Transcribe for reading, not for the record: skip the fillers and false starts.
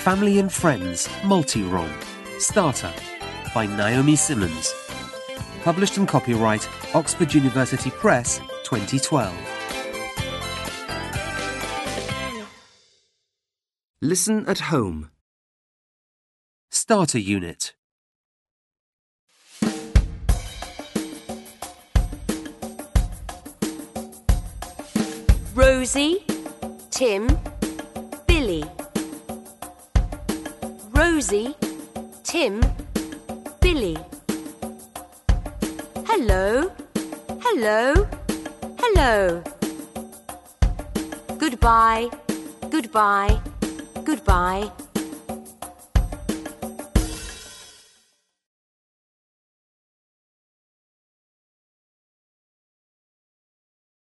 Family and Friends Multi-Role Starter by Naomi Simmons. Published and copyright Oxford University Press 2012. Listen at home. Starter Unit. Rosie, Tim, Billy. Rosie, Tim, Billy. Hello, hello, hello. Goodbye, goodbye, goodbye.